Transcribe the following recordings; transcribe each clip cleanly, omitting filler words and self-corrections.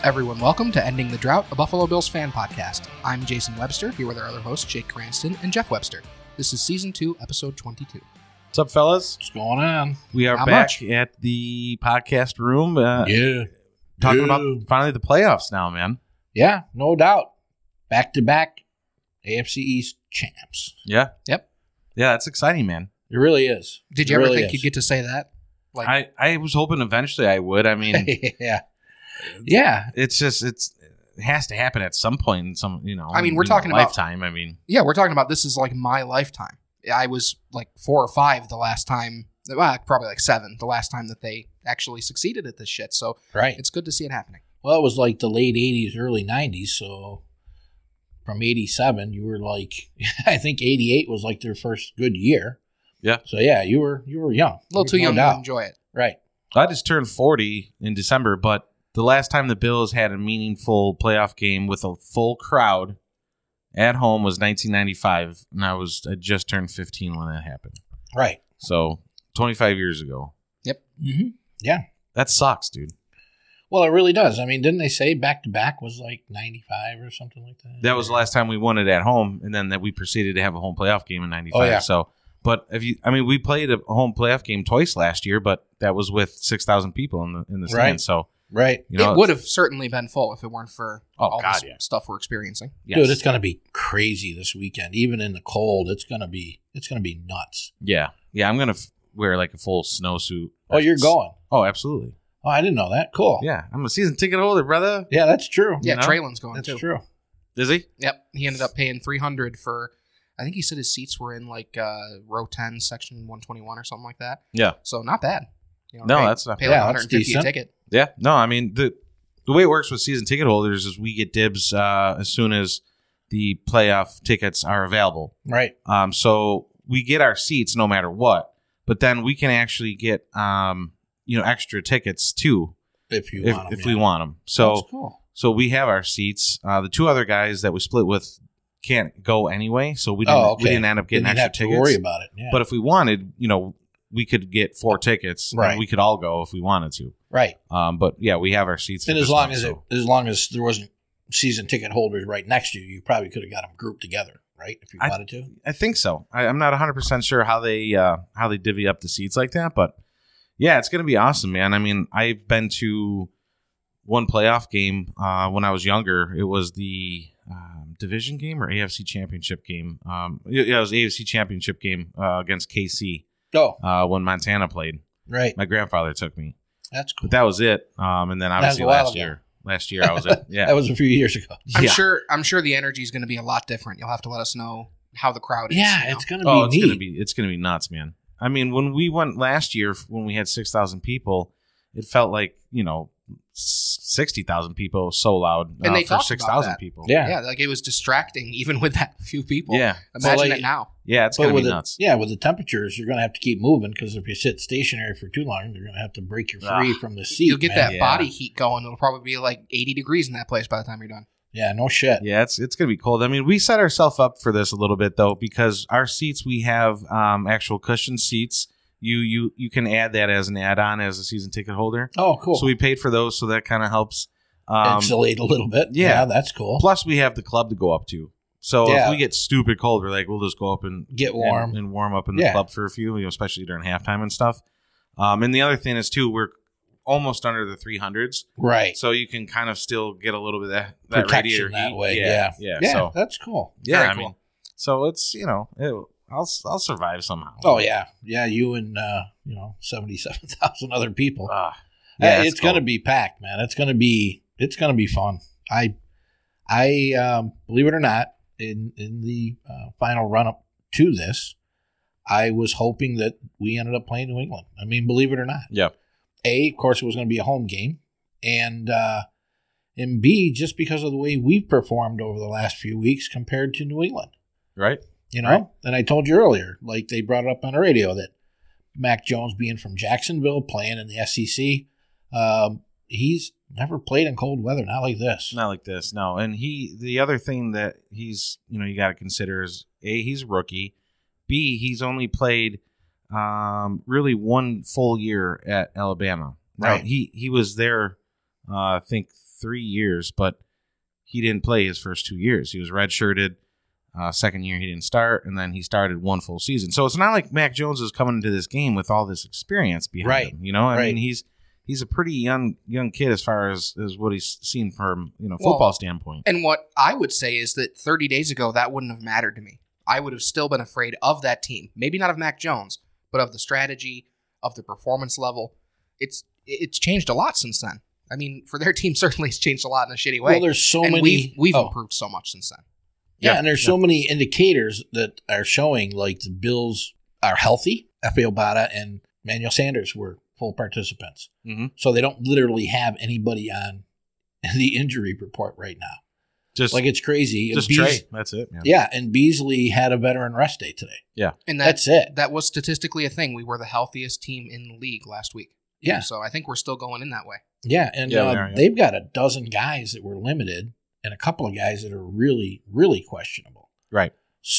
everyone, welcome to Ending the Drought, a Buffalo Bills fan podcast. I'm Jason Webster, here with our other hosts, Jake Cranston and Jeff Webster. This is Season 2, Episode 22. What's up, fellas? What's going on? We are Not back much. at the podcast room. Talking Yeah. about finally the playoffs now, man. Yeah, no doubt. Back-to-back AFC East champs. Yeah. Yep. Yeah, that's exciting, man. It really is. Did you It ever really think is. you'd get to say that? I was hoping eventually I would. I mean, Yeah. it's just it has to happen at some point in some, I mean, we're in talking a about- lifetime. I mean, Yeah, we're talking about this is like my lifetime. I was like 4 or 5 the last time, well, probably like 7 the last time that they actually succeeded at this shit. So Right. it's good to see it happening. Well, it was like the late 80s, early 90s. So from 87, you were like, I think 88 was like their first good year. Yeah. So yeah, you were young. A little too No young doubt. to enjoy it. Right. I just turned 40 in December, but the last time the Bills had a meaningful playoff game with a full crowd at home was 1995, and I just turned 15 when that happened. Right. So 25 years ago. Mm-hmm. Yeah. That sucks, dude. Well, it really does. I mean, didn't they say back-to-back was like 95 or something like that? That was the last time we won it at home, and then that we proceeded to have a home playoff game in 95. Oh, yeah. So, but we played a home playoff game twice last year, but that was with 6,000 people in the stands. Right. So, Right. It would have certainly been full if it weren't for all God, this yeah. stuff we're experiencing. yes. Dude, it's going to be crazy this weekend. Even in the cold, it's going to be nuts. yeah. I'm gonna wear like a full snowsuit. Oh, you're going. Oh, absolutely. Oh, I didn't know that. Cool. Yeah, I'm a season ticket holder, brother. Yeah, that's true. Yeah, know? Traylon's going That's too. true. Is he? Yep, he ended up paying $300 for. I think he said his seats were in like row 10, section 121 or something like that. Yeah. So not bad. No, that's not pay bad. like Yeah, that's 150 a decent. ticket. Yeah. No, I mean the way it works with season ticket holders is we get dibs as soon as the playoff tickets are available. Right. So we get our seats no matter what, but then we can actually get extra tickets too If you if want 'em, we want them. So That's cool. so we have our seats. The 2 other guys that we split with can't go anyway, so we didn't end up getting Didn't extra have to tickets. worry about it. Yeah. But if we wanted, we could get 4 tickets. Right. And we could all go if we wanted to. right. But yeah, we have our seats. And for as this long one, as so- as long as there wasn't season ticket holders right next to you, you probably could have got them grouped together, right? If you wanted to. I think so. I'm not 100% sure how they divvy up the seats like that, but yeah, it's going to be awesome, man. I mean, I've been to one playoff game when I was younger. It was the division game or AFC championship game. It was AFC championship game against KC Oh, when Montana played. right. My grandfather took me, That's cool. but that was it. And then obviously a while last ago. year. Last year I was at That was a few years ago. I'm sure the energy is going to be a lot different. You'll have to let us know how the crowd is. Yeah, you know? it's going to be Oh, it's neat. gonna be nuts, man. I mean, when we went last year, when we had 6,000 people, it felt like 60,000 people. So loud And they for talked about 6,000 that. people. Yeah. Like it was distracting even with that few people. yeah, Imagine So, like- it now. yeah. It's But gonna with be the, nuts. yeah, with the temperatures, you're going to have to keep moving because if you sit stationary for too long, you're going to have to break your free from the seat. You'll get man. that Yeah. body heat going. It'll probably be like 80 degrees in that place by the time you're done. Yeah, no shit. Yeah, it's gonna be cold. I mean, we set ourselves up for this a little bit though, because our seats, we have actual cushion seats. You can add that as an add-on as a season ticket holder. Oh, cool. So we paid for those, so that kind of helps. Insulate a little bit. yeah. Yeah, that's cool. Plus, we have the club to go up to. So Yeah. if we get stupid cold, we're like, we'll just go up and Get warm. and warm up in the Yeah. club for a few, especially during halftime and stuff. And the other thing is too, we're almost under the 300s, Right. so you can kind of still get a little bit of that Protection radiator that heat. way. Yeah, Yeah. So that's cool. yeah, Very I cool. mean, so it's I'll survive somehow. Oh, yeah. Yeah, you and, 77,000 other people. Yeah, It's going to be packed, man. It's going to be fun. I believe it or not, in the final run up to this, I was hoping that we ended up playing New England. I mean, believe it or not. Yeah. A, of course, it was going to be a home game, and B, just because of the way we've performed over the last few weeks compared to New England. right. Right. And I told you earlier, like they brought it up on the radio, that Mac Jones being from Jacksonville, playing in the SEC, he's never played in cold weather, not like this. Not like this, no. And the other thing that he's, you got to consider is A, he's a rookie. B, he's only played really one full year at Alabama. Right. Now, he was there, I think 3 years, but he didn't play his first 2 years. He was redshirted. Second year he didn't start, and then he started one full season. So it's not like Mac Jones is coming into this game with all this experience behind him. I mean, he's a pretty young kid as far as what he's seen from football standpoint. And what I would say is that 30 days ago that wouldn't have mattered to me. I would have still been afraid of that team. Maybe not of Mac Jones, but of the strategy, of the performance level. It's changed a lot since then. I mean, for their team, certainly it's changed a lot in a shitty way. Well, there's so and many. We've improved so much since then. Yeah, and there's so many indicators that are showing like the Bills are healthy. F.A. Obata and Manuel Sanders were full participants. Mm-hmm. So they don't literally have anybody on the injury report right now. Just like it's crazy. Just Trey. That's it. Yeah, and Beasley had a veteran rest day today. Yeah. And that's it. That was statistically a thing. We were the healthiest team in the league last week. Yeah. So I think we're still going in that way. Yeah, and they've got a dozen guys that were limited and a couple of guys that are really, really questionable. Right.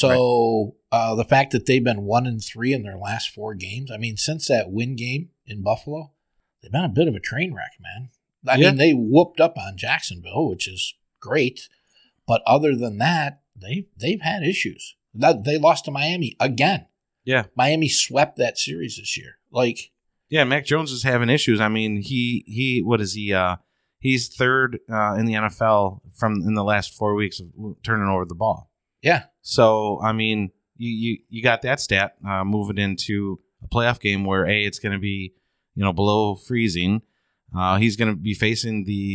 So the fact that they've been 1-3 in their last 4 games, I mean, since that win game in Buffalo, they've been a bit of a train wreck, man. I mean, they whooped up on Jacksonville, which is great. But other than that, they've had issues. They lost to Miami again. Yeah. Miami swept that series this year. Yeah, Mac Jones is having issues. I mean, he what is he? He's third in the NFL in the last 4 weeks of turning over the ball. Yeah. So I mean, you got that stat moving into a playoff game where it's going to be below freezing. He's going to be facing the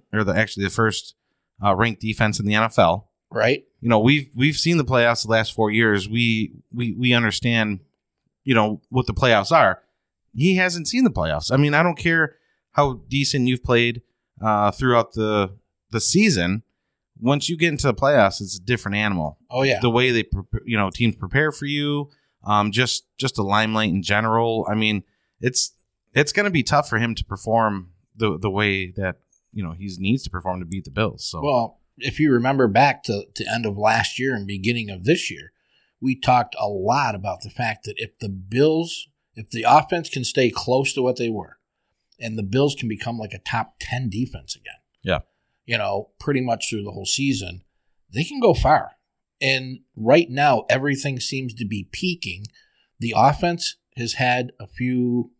first ranked defense in the NFL. Right. We've seen the playoffs the last 4 years. We understand what the playoffs are. He hasn't seen the playoffs. I mean, I don't care how decent you've played throughout the season. Once you get into the playoffs, it's a different animal. Oh yeah, the way they teams prepare for you, just the limelight in general. I mean, it's going to be tough for him to perform the way that he needs to perform to beat the Bills. So well, if you remember back to end of last year and beginning of this year, we talked a lot about the fact that if the offense can stay close to what they were, and the Bills can become like a top 10 defense again. Yeah. Pretty much through the whole season, they can go far. And right now, everything seems to be peaking. The offense has had a few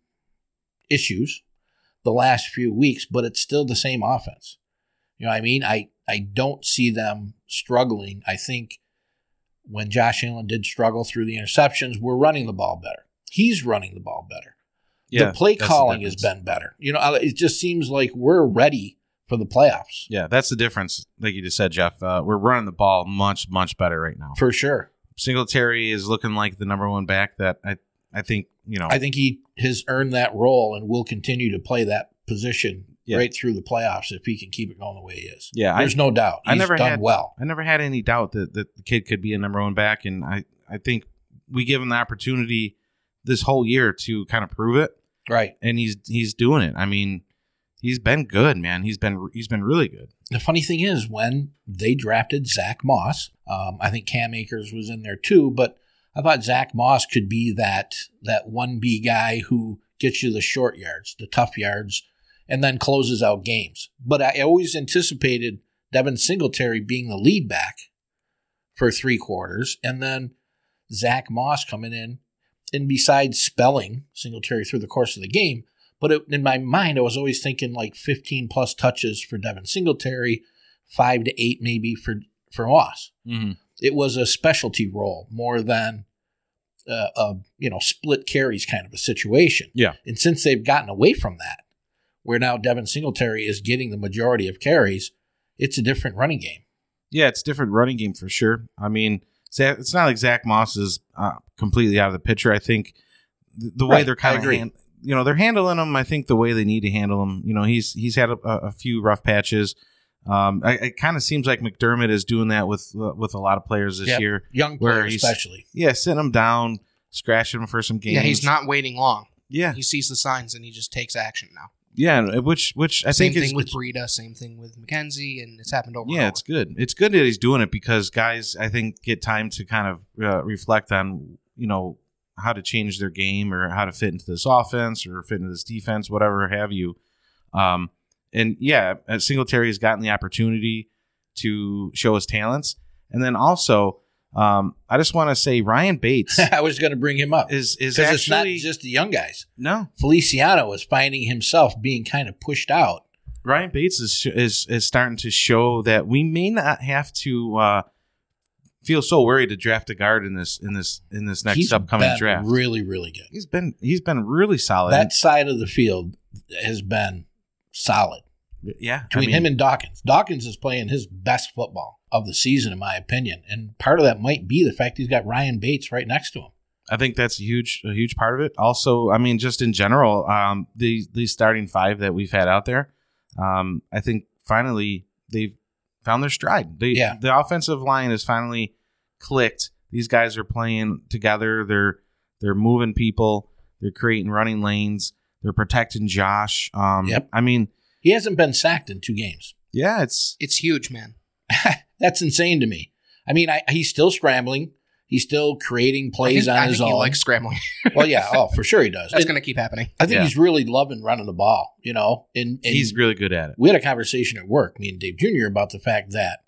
issues the last few weeks, but it's still the same offense. You know what I mean? I don't see them struggling. I think when Josh Allen did struggle through the interceptions, we're running the ball better. He's running the ball better. Yeah, the play calling has been better. It just seems like we're ready for the playoffs. Yeah, that's the difference. Like you just said, Jeff, we're running the ball much, much better right now. For sure. Singletary is looking like the number one back that I think, I think he has earned that role and will continue to play that position right through the playoffs if he can keep it going the way he is. Yeah, there's no doubt. He's done well. I never had any doubt that the kid could be a number one back, and I think we give him the opportunity this whole year to kind of prove it. Right. And he's doing it. I mean, he's been good, man. He's been really good. The funny thing is, when they drafted Zach Moss, I think Cam Akers was in there too, but I thought Zach Moss could be that 1B guy who gets you the short yards, the tough yards, and then closes out games. But I always anticipated Devin Singletary being the lead back for 3 quarters, and then Zach Moss coming in, and besides spelling Singletary through the course of the game, but in my mind, I was always thinking like 15-plus touches for Devin Singletary, 5 to 8 maybe for Moss. Mm-hmm. It was a specialty role more than split carries kind of a situation. Yeah. And since they've gotten away from that, where now Devin Singletary is getting the majority of carries, it's a different running game. Yeah, it's a different running game for sure. I mean, it's not like Zach Moss is completely out of the picture. I think the way they're kind of they're handling him, I think, the way they need to handle him. He's had a few rough patches. It kind of seems like McDermott is doing that with a lot of players this year. Young players especially. Yeah, sitting them down, scratching them for some games. Yeah, he's not waiting long. Yeah. He sees the signs and he just takes action now. Yeah, which I think is... Same thing with Breida, same thing with McKenzie, and it's happened over and over. Yeah, it's good. It's good that he's doing it because guys, I think, get time to kind of reflect on, how to change their game or how to fit into this offense or fit into this defense, whatever have you. And yeah, Singletary has gotten the opportunity to show his talents. And then also, I just want to say Ryan Bates I was going to bring him up. is Because actually it's not just the young guys. no. Feliciano is finding himself being kind of pushed out. Ryan Bates is starting to show that we may not have to feel so worried to draft a guard in this next He's upcoming been draft. really, really good. He's been really solid. That side of the field has been solid. yeah, Between him and Dawkins. Dawkins is playing his best football of the season, in my opinion. And part of that might be the fact he's got Ryan Bates right next to him. I think that's a huge part of it. Also, I mean, just in general, the starting five that we've had out there, I think finally they've found their stride. The offensive line has finally clicked. These guys are playing together. They're moving people. They're creating running lanes. They're protecting Josh. Yep. I mean, He hasn't been sacked in 2 games. yeah, it's huge, man. That's insane to me. I mean, he's still scrambling. He's still creating plays on his own. He likes scrambling. Well, yeah. Oh, for sure he does. That's going to keep happening. I think he's really loving running the ball, you know. And he's really good at it. we had a conversation at work, me and Dave Jr., about the fact that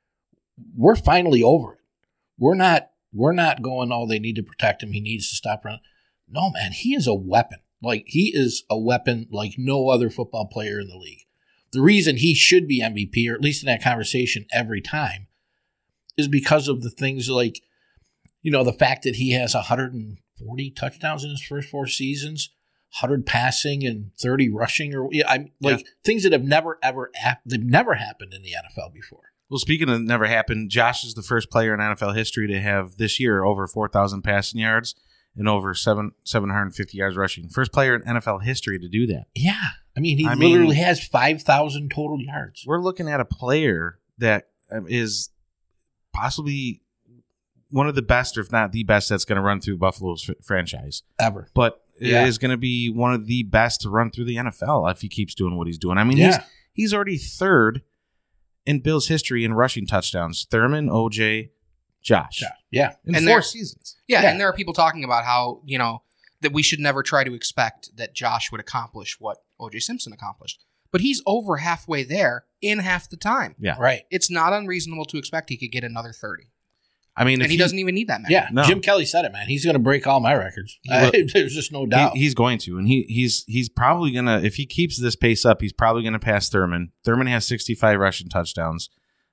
we're finally over it. We're not going, oh, they need to protect him. He needs to stop running. No, man, he is a weapon. Like, he is a weapon like no other football player in the league. The reason he should be MVP, or at least in that conversation every time, is because of the things like, you know, the fact that he has 140 touchdowns in his first 4 seasons, 100 passing and 30 rushing, or things that have never happened in the NFL before. Well, speaking of never happened, Josh is the first player in NFL history to have this year over 4,000 passing yards and over 750 yards rushing. First player in NFL history to do that. Yeah. I mean, he literally has 5,000 total yards. We're looking at a player that is possibly one of the best, or if not the best, that's going to run through Buffalo's franchise. Ever. But it is going to be one of the best to run through the NFL if he keeps doing what he's doing. I mean, he's already third in Bills history in rushing touchdowns. Thurman, OJ, Josh. Yeah. In 4 seasons. Yeah, and there are people talking about how, you know, that we should never try to expect that Josh would accomplish what O.J. Simpson accomplished. But he's over halfway there in half the time. Yeah. Right. It's not unreasonable to expect he could get another 30. I mean, and he doesn't even need that many. Yeah, No. Jim Kelly said it, man. He's going to break all my records. There's just no doubt. He's going to, and he's probably gonna, if he keeps this pace up, he's probably gonna pass Thurman. Thurman has 65 rushing touchdowns.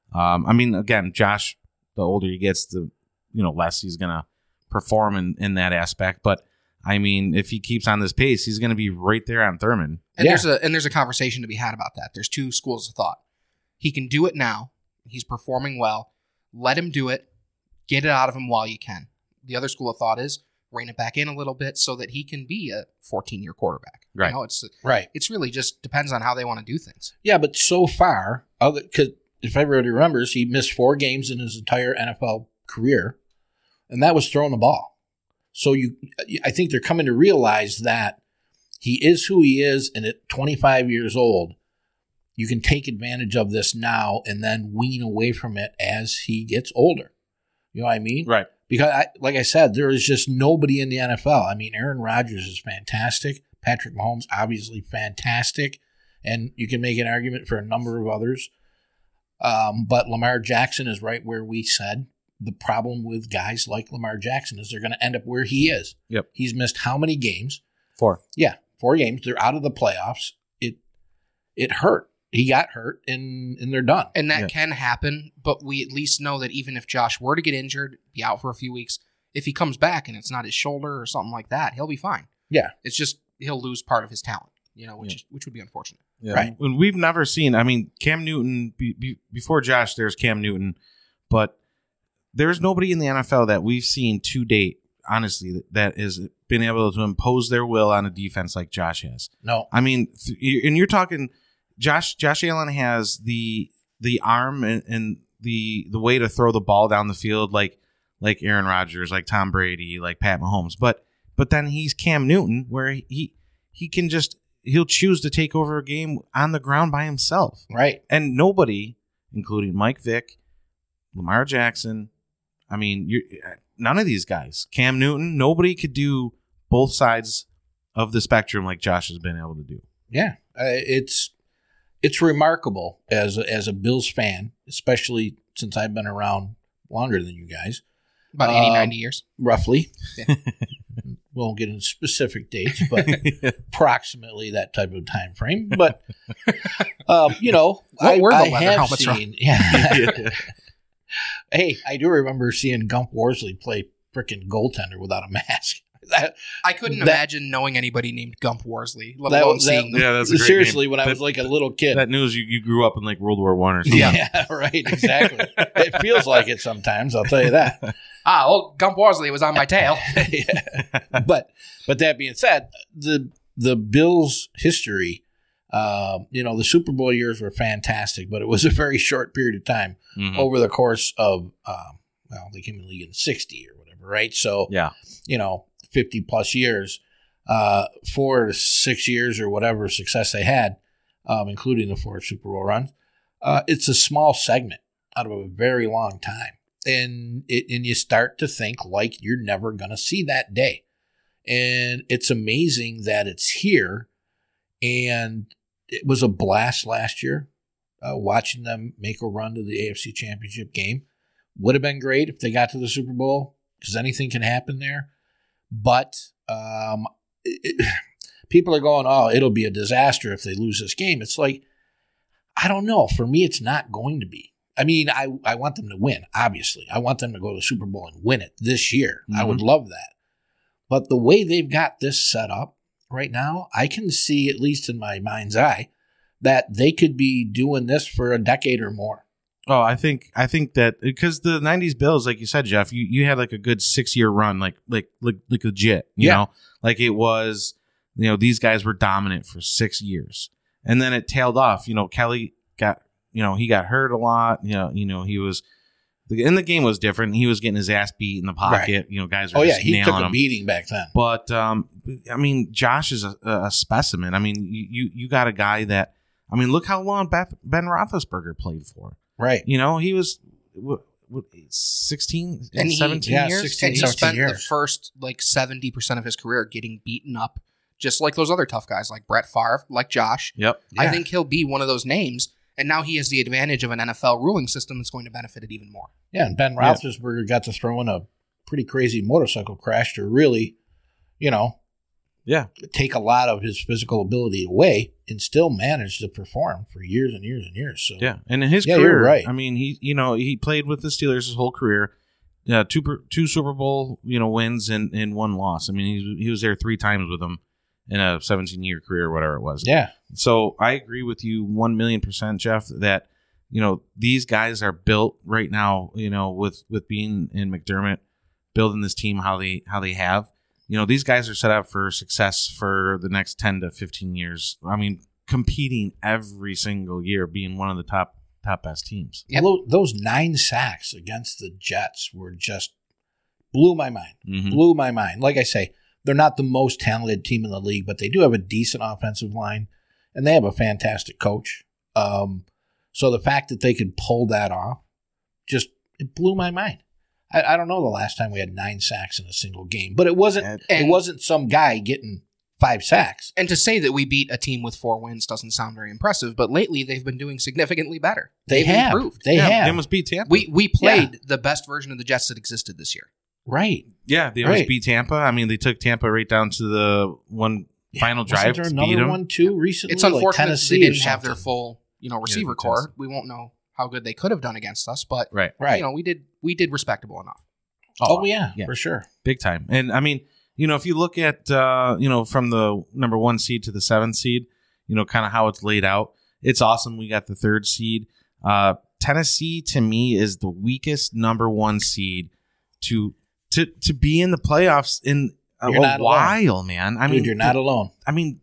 I mean, again, Josh, the older he gets, the less he's gonna perform in that aspect. But I mean, if he keeps on this pace, he's gonna be right there on Thurman. And there's a conversation to be had about that. There's 2 schools of thought. He can do it now. He's performing well. Let him do it. Get it out of him while you can. The other school of thought is rein it back in a little bit so that he can be a 14-year quarterback. Right. You know, it's right. It's really just depends on how they want to do things. Yeah, but so far, because if everybody remembers, he missed 4 games in his entire NFL career, and that was throwing the ball. So I think they're coming to realize that he is who he is, and at 25 years old, you can take advantage of this now and then wean away from it as he gets older. You know what I mean? Right. Because, like I said, there is just nobody in the NFL. I mean, Aaron Rodgers is fantastic. Patrick Mahomes, obviously fantastic. And you can make an argument for a number of others. But Lamar Jackson is right where we said. The problem with guys like Lamar Jackson is they're going to end up where he is. Yep. He's missed how many games? 4. Yeah, 4 games. They're out of the playoffs. It hurt. He got hurt, and they're done. And that can happen, but we at least know that even if Josh were to get injured, be out for a few weeks, if he comes back and it's not his shoulder or something like that, he'll be fine. Yeah. It's just he'll lose part of his talent, which would be unfortunate. Yeah. Right. When we've never seen, I mean, Cam Newton, before Josh, there's Cam Newton, but there's nobody in the NFL that we've seen to date, honestly, that has been able to impose their will on a defense like Josh has. No. I mean, and you're talking, Josh Allen has the arm and the way to throw the ball down the field like Aaron Rodgers, like Tom Brady, like Pat Mahomes. But then he's Cam Newton, where he'll choose to take over a game on the ground by himself. Right. And nobody, including Mike Vick, Lamar Jackson, I mean, none of these guys, Cam Newton, nobody could do both sides of the spectrum like Josh has been able to do. Yeah. it's remarkable as a Bills fan, especially since I've been around longer than you guys. About 80, 90 years. Roughly. Yeah. Won't get into specific dates, but approximately that type of time frame. But, you know, What were the I leather have helmets from? seen. Yeah. Hey, I do remember seeing Gump Worsley play freaking goaltender without a mask. I couldn't That- imagine knowing anybody named Gump Worsley, let That- alone that- seeing them. Yeah, that's a great Seriously, name. when I was like a little kid. That news you grew up in like World War One or something. Yeah, right, exactly. It feels like it sometimes, I'll tell you that. Well, Gump Worsley was on my tail. Yeah. But that being said, the Bills' history, you know, the Super Bowl years were fantastic, but it was a very short period of time Mhm. over the course of, well, they came in the league in 60 or whatever, right? So, Yeah. you know, 50 plus years, 4 to 6 years or whatever success they had, including the 4 Super Bowl runs. It's a small segment out of a very long time. And you start to think like you're never going to see that day. And it's amazing that it's here. And it was a blast last year watching them make a run to the AFC Championship game. Would have been great if they got to the Super Bowl because anything can happen there. But people are going, oh, it'll be a disaster if they lose this game. It's like, I don't know. For me, it's not going to be. I mean, I want them to win, obviously. I want them to go to the Super Bowl and win it this year. I would love that. But the way they've got this set up right now, I can see, at least in my mind's eye, that they could be doing this for a decade or more. Oh, I think that because the '90s Bills, like you said, Jeff, you had like a good 6-year run, like legit. You know, like it was. You know, these guys were dominant for 6 years, and then it tailed off. You know, Kelly got. You know, he got hurt a lot. You know, he was. And the game was different. He was getting his ass beat in the pocket. Right. You know, guys were just He nailing took a him. beating back then. But I mean, Josh is a specimen. I mean, you got a guy that. I mean, look how long Ben Roethlisberger played for. Right. You know, he was 16, And 17 yeah, years. 16, And he 17 spent the years. first like 70% of his career getting beaten up, just like those other tough guys, like Brett Favre, like Josh. Yep. I Yeah. think he'll be one of those names. And now he has the advantage of an NFL ruling system that's going to benefit it even more. Yeah, and Ben Roethlisberger got to throw in a pretty crazy motorcycle crash to really, you know, take a lot of his physical ability away and still manage to perform for years and years and years. So Yeah. And in his Yeah, career, you're right. I mean, he played with the Steelers his whole career. Two Super Bowl, wins and one loss. I mean, he was there 3 times with them in a 17-year career or whatever it was. yeah, So I agree with you 1,000,000%, Jeff, that, these guys are built right now, with being in McDermott, building this team how they have. These guys are set up for success for the next 10 to 15 years. I mean, competing every single year, being one of the top best teams. Yep. Those 9 sacks against the Jets were just blew my mind. Mhm. Blew my mind. Like I say, they're not the most talented team in the league, but they do have a decent offensive line, and they have a fantastic coach. So the fact that they could pull that off, it blew my mind. I don't know the last time we had 9 sacks in a single game, but it wasn't some guy getting 5 sacks. And to say that we beat a team with 4 wins doesn't sound very impressive, but lately they've been doing significantly better. They've improved. They have. They must beat Tampa. We played the best version of the Jets that existed this year. Right. Yeah, they almost beat Tampa. I mean, they took Tampa right down to the one final drive Wasn't to there beat another them. one too recently? It's unfortunate that Tennessee they or didn't have their something. full, receiver core. We won't know how good they could have done against us, but Right. Right. we did respectable enough. Oh, yeah, yeah. for sure. Big time. And I mean, if you look at, from the number 1 seed to the 7th seed, kind of how it's laid out, it's awesome. We got the 3rd seed. Tennessee, to me, is the weakest number 1 seed to be in the playoffs in a while, man. I mean, you're not alone. I mean,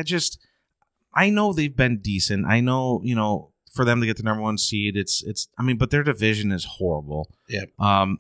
I know they've been decent. I know, for them to get the number 1 seed, but their division is horrible. Yep.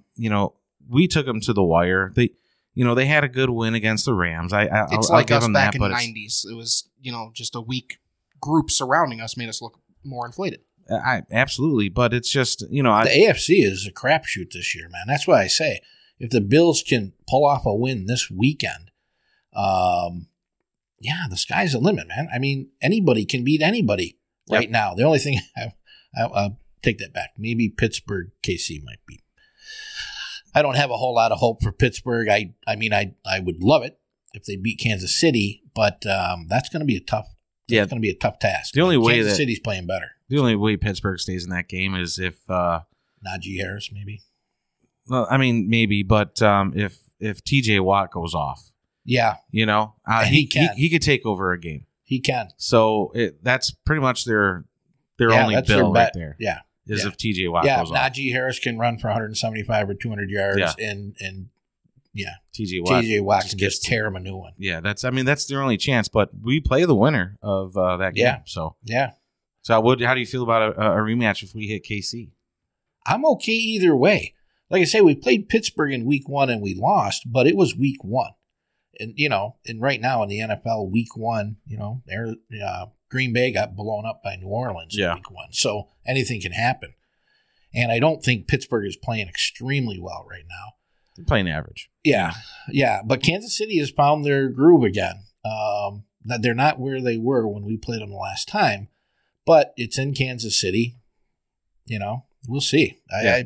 We took them to the wire. They had a good win against the Rams. It's I'll like give us them back that, in the but 90s. It was, just a weak group surrounding us made us look more inflated. Absolutely. But it's just, The AFC is a crapshoot this year, man. That's why I say if the Bills can pull off a win this weekend, the sky's the limit, man. I mean, anybody can beat anybody right now. The only thing I'll take that back. Maybe Pittsburgh, KC might be. I don't have a whole lot of hope for Pittsburgh. I mean, I would love it if they beat Kansas City, but that's going to be a tough. Yeah. It's going to be a tough task. The only way Kansas that City's playing better. the only way Pittsburgh stays in that game is if Najee Harris, maybe. well, I mean maybe, but if TJ Watt goes off, Yeah, and he can. he could take over a game. he can. So that's pretty much their Yeah, only that's bill their right bet. there Yeah, is yeah. if TJ Watt yeah. goes off. Najee Harris can run for 175 or 200 yards, Yeah. and TJ Watt. TJ Watt just can gets just tear him a new one. Yeah, that's their only chance. But we play the winner of that game. Yeah. So Yeah, how do you feel about a rematch if we hit KC? I'm okay either way. Like I say, we played Pittsburgh in week 1 and we lost, but it was week 1. And, and right now in the NFL, week 1, Green Bay got blown up by New Orleans in week 1. So anything can happen. And I don't think Pittsburgh is playing extremely well right now. They're playing average. Yeah. But Kansas City has found their groove again. That they're not where they were when we played them the last time, but it's in Kansas City. We'll see. Yeah.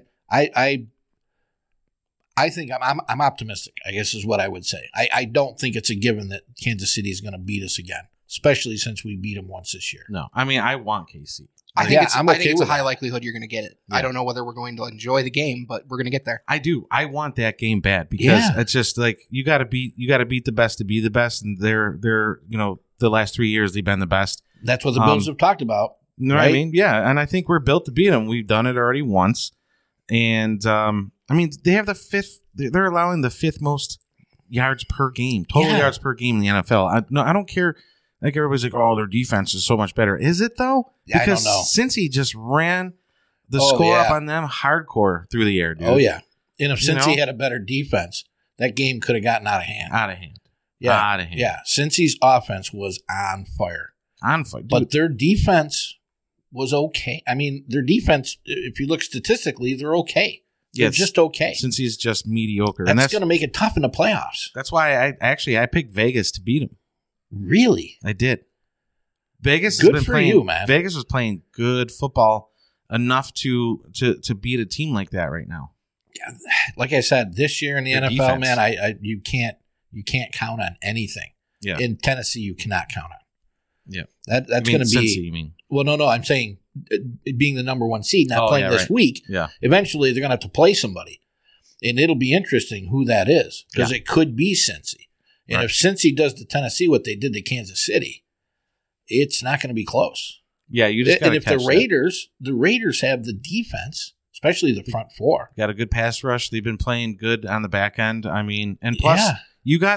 I think I'm optimistic, I guess is what I would say. I don't think it's a given that Kansas City is going to beat us again, especially since we beat them once this year. No, I mean I want KC. I think it's a with high that. likelihood you're going to get it. Yeah. I don't know whether we're going to enjoy the game, but we're going to get there. I do. I want that game bad because Yeah. it's just like you got to beat the best to be the best, and they're the last 3 years they've been the best. That's what the Bills have talked about. You know what I Right? mean? Yeah, and I think we're built to beat them. We've done it already once, and I mean they have the fifth. They're allowing the 5th most yards per game, total Yeah. yards per game in the NFL. I don't care. Like everybody's like, oh, their defense is so much better. Is it though? Yeah, I don't Because know. since he just ran the Oh, score up yeah. on them hardcore through the air, dude. Oh yeah, and if You Cincy know? had a better defense, that game could have gotten out of hand. Out of hand. Yeah, Out of hand. yeah. Cincy's offense was on fire, On fire. but their defense was okay. I mean, their defense, if you look statistically, they're okay. They're Yes. just okay. Since he's just mediocre. That's And going to make it tough in the playoffs. that's why I picked Vegas to beat him. Really? I did. Vegas Good has been for playing, you, man. Vegas was playing good football enough to beat a team like that right now. Like I said, this year in the Their NFL, defense. man, you can't count on anything. Yeah. In Tennessee, you cannot count on. Yeah. That's I mean, going to be. Cincy, you mean? Well, no. I'm saying being the number 1 seed, not Oh, playing yeah, this right. week. Yeah. Eventually, they're going to have to play somebody, and it'll be interesting who that is because it could be Cincy. And Right. if Cincy does to Tennessee what they did to Kansas City, it's not going to be close. Yeah, you just And got if the Raiders have the defense, especially the front four. got a good pass rush. They've been playing good on the back end. I mean, and plus Yeah. you got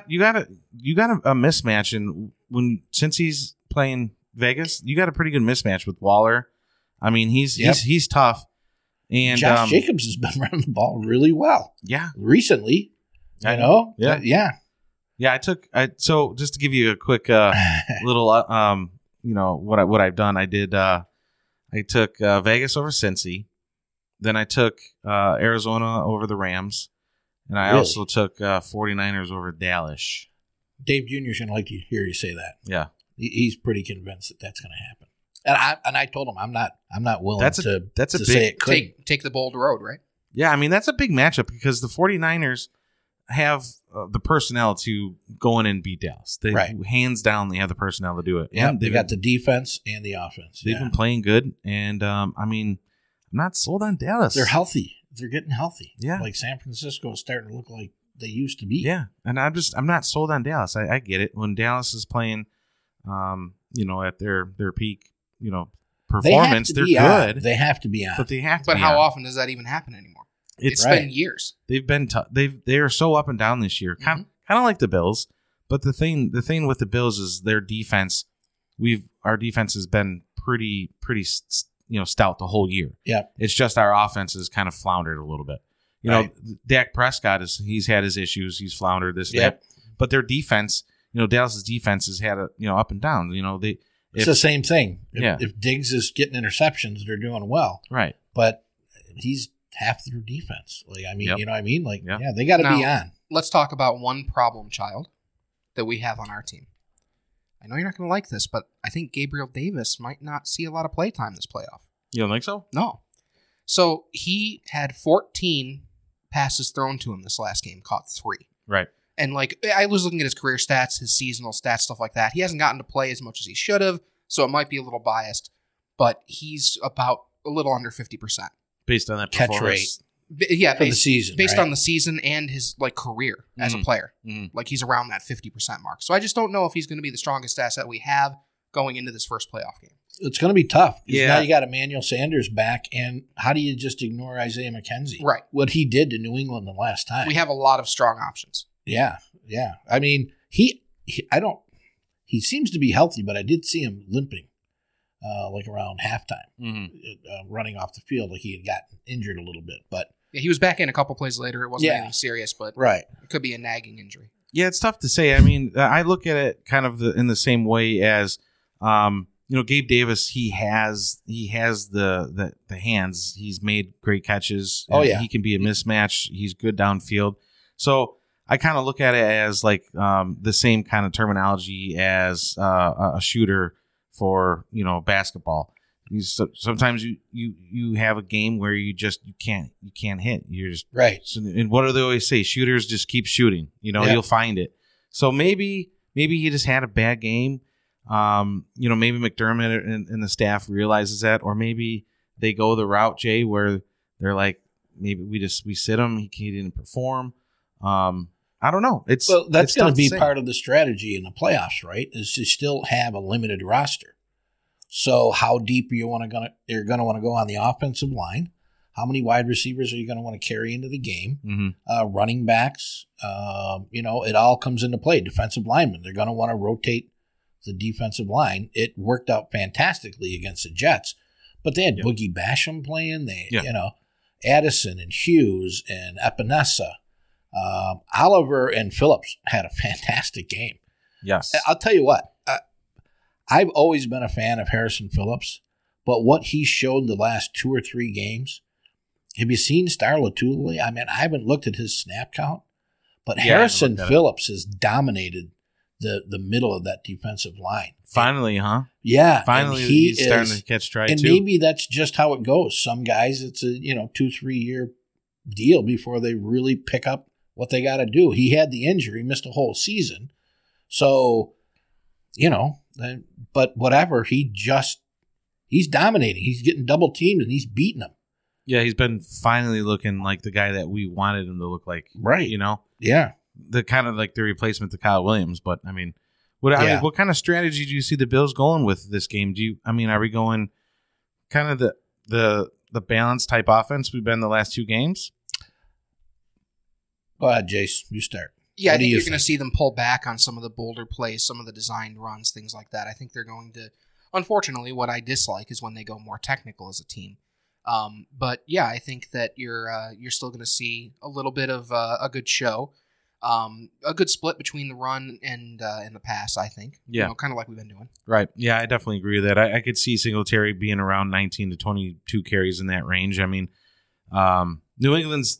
a mismatch, and since he's playing Vegas, you got a pretty good mismatch with Waller. I mean, he's tough. And Josh Jacobs has been running the ball really well yeah, recently. I You know? Yeah. Yeah. So just to give you a quick little what I've done, I did I took Vegas over Cincy, then I took Arizona over the Rams, and I Really? also took 49ers over Dallas. Dave Jr. is going to like to hear you say that. Yeah, He's pretty convinced that that's going to happen. And I told him I'm not willing That's a to big say it couldn't. Take the bold road, right? yeah. I mean, that's a big matchup because the 49ers have the personnel to go in and beat Dallas. They Right. hands down they have the personnel to do it. Yeah, And they got the defense and the offense. they've been playing good, and I mean, I'm not sold on Dallas. They're healthy. They're getting healthy. Yeah. Like San Francisco is starting to look like they used to be. Yeah, and I'm not sold on Dallas. I get it when Dallas is playing, at their peak, performance. They're good, They have to be on. but they have to. But be how on. often does that even happen anymore? It's Right. been years. They've been they are so up and down this year, kind of like the Bills. But the thing with the Bills is their defense. Our defense has been pretty stout the whole year. Yeah. It's just our offense has kind of floundered a little bit. Right. Dak Prescott he's had his issues. He's floundered this and Yep. that. But their defense, Dallas's defense has had up and down. It's the same thing. Yeah. If Diggs is getting interceptions, they're doing well. right. But he's half their defense. Like, I mean, Yep. you know what I mean? Like, Yep. yeah, they got to be Now- on. Let's talk about one problem child that we have on our team. I know you're not going to like this, but I think Gabriel Davis might not see a lot of play time this playoff. You don't think so? No. So he had 14 passes thrown to him this last game, caught 3. Right. And like I was looking at his career stats, his seasonal stats, stuff like that. He hasn't gotten to play as much as he should have, so it might be a little biased, but he's about a little under 50%. Based on that Catch performance. Yeah, For the season, based right? on the season and his like career as a player. Like he's around that 50% mark. So I just don't know if he's going to be the strongest asset we have going into this first playoff game. It's going to be tough. Yeah. Now you got Emmanuel Sanders back, and how do you just ignore Isaiah McKenzie? Right. What he did to New England the last time. We have a lot of strong options. Yeah. I mean, he seems to be healthy, but I did see him limping, like around halftime, running off the field, like he had gotten injured a little bit. But Yeah, he was back in a couple plays later. It wasn't Yeah. anything serious, but right, it could be a nagging injury. Yeah, it's tough to say. I mean, I look at it kind of in the same way as, Gabe Davis. He has the hands. He's made great catches. Oh, yeah. He can be a mismatch. He's good downfield. So I kind of look at it as like the same kind of terminology as a shooter for basketball. Sometimes you have a game where you can't hit. You're just right. And what do they always say? Shooters just keep shooting. You'll find it. So maybe he just had a bad game. Maybe McDermott and the staff realizes that, or maybe they go the route, Jay, where they're like, maybe we sit him. He didn't perform. I don't know. That's going to be say. part of the strategy in the playoffs, right? Is to still have a limited roster. So how deep you're going to want to go on the offensive line? How many wide receivers are you going to want to carry into the game? Mm-hmm. Running backs, it all comes into play. Defensive linemen, they're going to want to rotate the defensive line. It worked out fantastically against the Jets, but they had Boogie Basham playing. Addison and Hughes and Epinesa. Oliver and Phillips had a fantastic game. Yes. I'll tell you what, I've always been a fan of Harrison Phillips, but what he showed in the last 2 or 3 games, have you seen Star Lotulelei? I mean, I haven't looked at his snap count, but Harrison Phillips has dominated the middle of that defensive line. Finally, huh? Yeah. Finally, he's starting to catch stride, and too. maybe that's just how it goes. Some guys, it's a 2-3 year deal before they really pick up what they got to do. He had the injury, missed a whole season. So, but whatever, he's dominating. He's getting double teamed and he's beating them. Yeah, he's been finally looking like the guy that we wanted him to look like. Right. Yeah. The kind of like the replacement to Kyle Williams. But I mean, what kind of strategy do you see the Bills going with this game? Are we going kind of the balanced type offense we've been the last 2 games? Go ahead, Jace. You start. Yeah, I think you're going to see them pull back on some of the bolder plays, some of the designed runs, things like that. I think they're going to, unfortunately, what I dislike is when they go more technical as a team. But yeah, I think that you're still going to see a little bit of a good show, a good split between the run and the pass. I think, kind of like we've been doing. Right. Yeah, I definitely agree with that. I could see Singletary being around 19 to 22 carries in that range. I mean, New England's,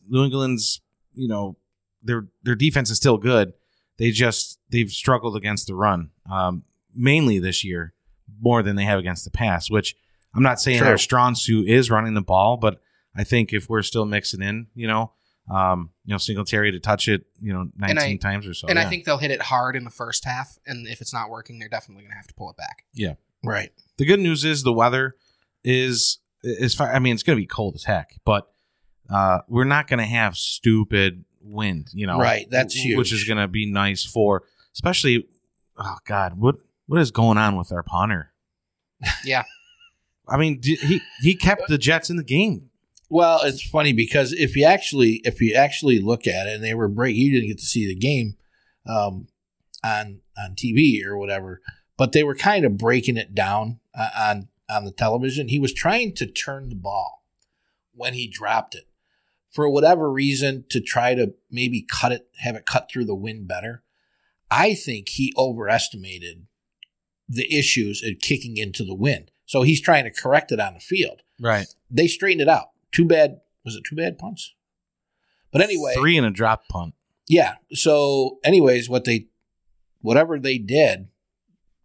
their defense is still good. They've struggled against the run, mainly this year, more than they have against the pass, which I'm not saying our strong suit is running the ball, but I think if we're still mixing in, Singletary to touch it, 19 times or so. And I think they'll hit it hard in the first half, and if it's not working, they're definitely going to have to pull it back. Yeah. Right. The good news is the weather is fine. I mean, it's going to be cold as heck, but we're not going to have stupid wind, Right. That's huge. Which is going to be nice for, especially, oh God, what is going on with our punter? Yeah. I mean, he kept the Jets in the game. Well, it's funny because if you actually look at it, and they were you didn't get to see the game on TV or whatever, but they were kind of breaking it down on the television. He was trying to turn the ball when he dropped it for whatever reason to try to maybe have it cut through the wind better. I think he overestimated the issues in kicking into the wind. So he's trying to correct it on the field. Right. They straightened it out. Was it 2 bad punts? But anyway. 3 and a drop punt. Yeah. So anyways, whatever they did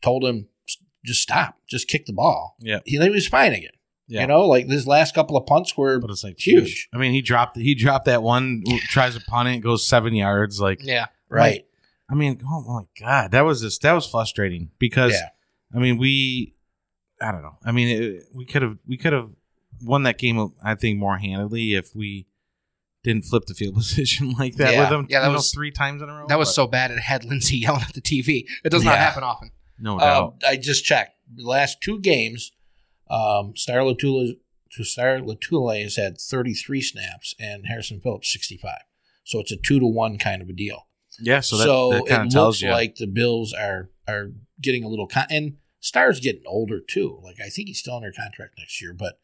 told him, just stop, just kick the ball. Yeah. He was fine again. Yeah. You know, like his last couple of punts were But it's like huge. I mean, he dropped that one, tries to punt it, goes 7 yards. Like, Yeah. Right. I mean, oh my God, that was frustrating because, I mean, I don't know. I mean, we could have won that game, I think, more handedly if we didn't flip the field position like that with them. Yeah, that was 3 times in a row. That was so bad it had Lindsey yelling at the TV. It does not happen often. No doubt. I just checked. The last 2 games, Star Latule has had 33 snaps and Harrison Phillips 65. So it's a 2-to-1 kind of a deal. Yeah, so that kind of it tells looks you. like the Bills are getting a little and Star's getting older too. Like I think he's still under contract next year, but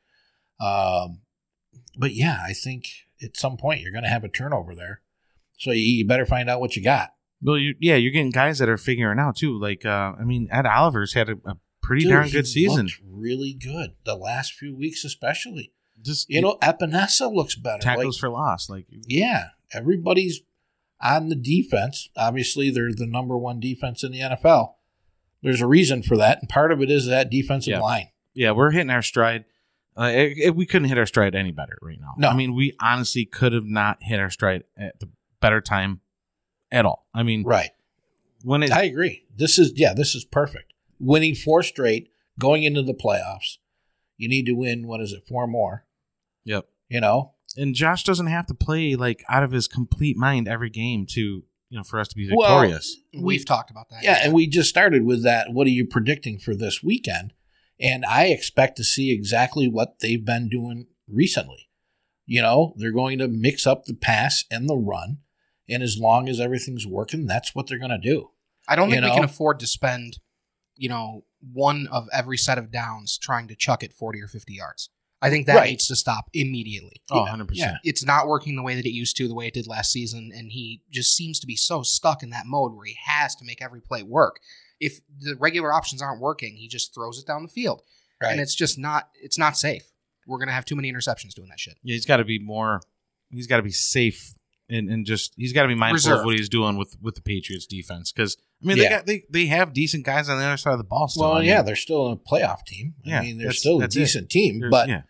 yeah, I think at some point you're going to have a turnover there. So you better find out what you got. Well, you're getting guys that are figuring out too. Like, I mean, Ed Oliver's had a pretty darn good season. Looked really good the last few weeks, especially. Just Epinesa looks better. Tackles for loss, like everybody's on the defense. Obviously, they're the number 1 defense in the NFL. There's a reason for that, and part of it is that defensive line. Yeah, we're hitting our stride. We couldn't hit our stride any better right now. No. I mean, we honestly could have not hit our stride at the better time at all. I mean, right. I agree. This is perfect. Winning 4 straight, going into the playoffs. You need to win, 4 more? Yep. And Josh doesn't have to play like out of his complete mind every game to, for us to be victorious. Well, we've talked about that. Yeah, and we just started with that. What are you predicting for this weekend? And I expect to see exactly what they've been doing recently. They're going to mix up the pass and the run. And as long as everything's working, that's what they're going to do. I don't think we can afford to spend, one of every set of downs trying to chuck it 40 or 50 yards. I think that needs to stop immediately. Oh, 100%. Yeah. It's not working the way that it used to, the way it did last season, and he just seems to be so stuck in that mode where he has to make every play work. If the regular options aren't working, he just throws it down the field. Right. And it's just not safe. We're going to have too many interceptions doing that shit. Yeah, he's got to be safe and just, he's got to be mindful of what he's doing with the Patriots defense. Because, I mean, they have decent guys on the other side of the ball still. Well, they're still a playoff team. I mean, they're still a decent team.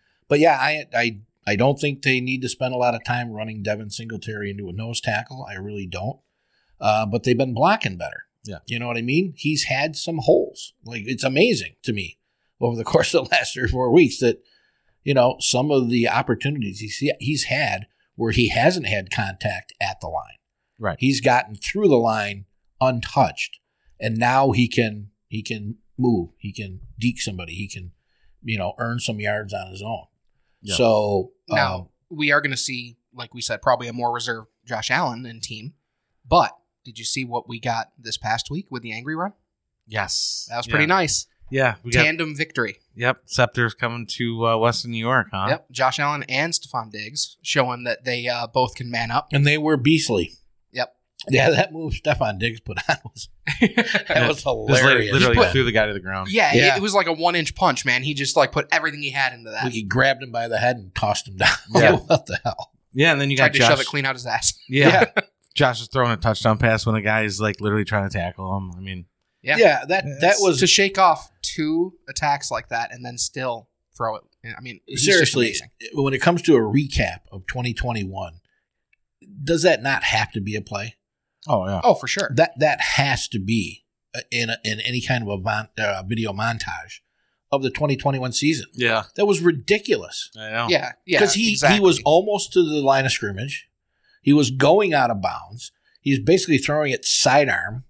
I don't think they need to spend a lot of time running Devin Singletary into a nose tackle. I really don't. But they've been blocking better. Yeah. You know what I mean? He's had some holes. Like, it's amazing to me over the course of the last 3 or 4 weeks that, some of the opportunities he's had where he hasn't had contact at the line. Right. He's gotten through the line untouched. And now he can move. He can deke somebody. He can, earn some yards on his own. Yep. So now we are going to see, like we said, probably a more reserved Josh Allen and team. But did you see what we got this past week with the Angry Run? Yes. That was pretty nice. Yeah. Tandem victory. Yep. Scepter's coming to Western New York, huh? Yep. Josh Allen and Stephon Diggs showing that they both can man up. And they were beastly. Yep. Yeah, that move Stephon Diggs put on was hilarious. Literally threw the guy to the ground. Yeah. It was like a 1-inch punch, man. He just put everything he had into that. Like he grabbed him by the head and tossed him down. Yeah. What the hell? Yeah, and then you got Josh. Tried to shove it clean out his ass. Yeah. Josh is throwing a touchdown pass when a guy is literally trying to tackle him. I mean, that was to shake off 2 attacks like that and then still throw it. I mean, seriously, when it comes to a recap of 2021, does that not have to be a play? Oh yeah. Oh, for sure. That has to be in any kind of a video montage of the 2021 season. Yeah, that was ridiculous. I know. Yeah, because he was almost to the line of scrimmage. He was going out of bounds. He's basically throwing it sidearm,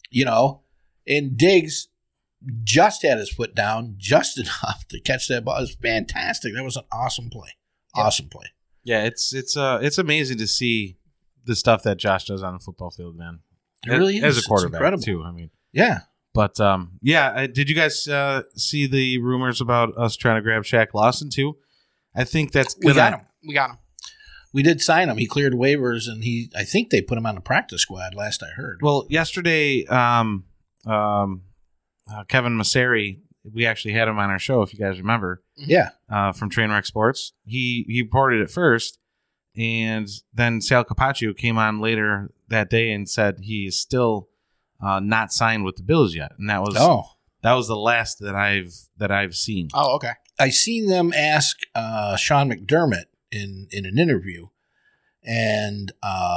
and Diggs just had his foot down just enough to catch that ball. It was fantastic. That was an awesome play. Awesome play. Yeah, it's amazing to see the stuff that Josh does on the football field, man. It really is. As a quarterback, too. I mean, yeah. But, did you guys see the rumors about us trying to grab Shaq Lawson, too? I think that's good. We got him. We did sign him. He cleared waivers, and I think they put him on the practice squad, last I heard. Well, yesterday, Kevin Masseri, we actually had him on our show, if you guys remember. Yeah. From Trainwreck Sports. He reported it first, and then Sal Capaccio came on later that day and said he is still not signed with the Bills yet. And that That was the last that I've seen. Oh, okay. I seen them ask Sean McDermott in an interview, and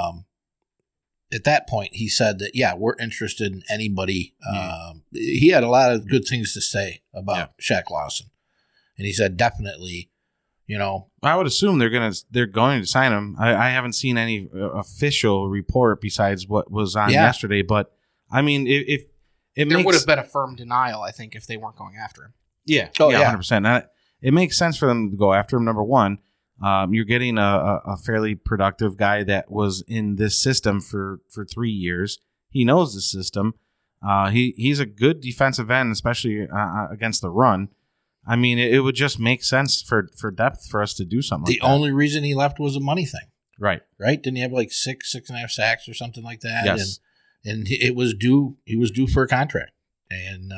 at that point he said that we're interested in anybody. He had a lot of good things to say about Shaq Lawson, and he said definitely, I would assume they're going to sign him. I haven't seen any official report besides what was on yesterday, but I mean, if it there would have been a firm denial, I think, if they weren't going after him. Yeah, 100%. It makes sense for them to go after him. Number one, you're getting a fairly productive guy that was in this system for 3 years. He knows the system. He's a good defensive end, especially against the run. I mean, it would just make sense for depth for us to do something like that. The only reason he left was a money thing. Right. Didn't he have like 6.5 sacks or something like that? Yes. And it was due. He was due for a contract. And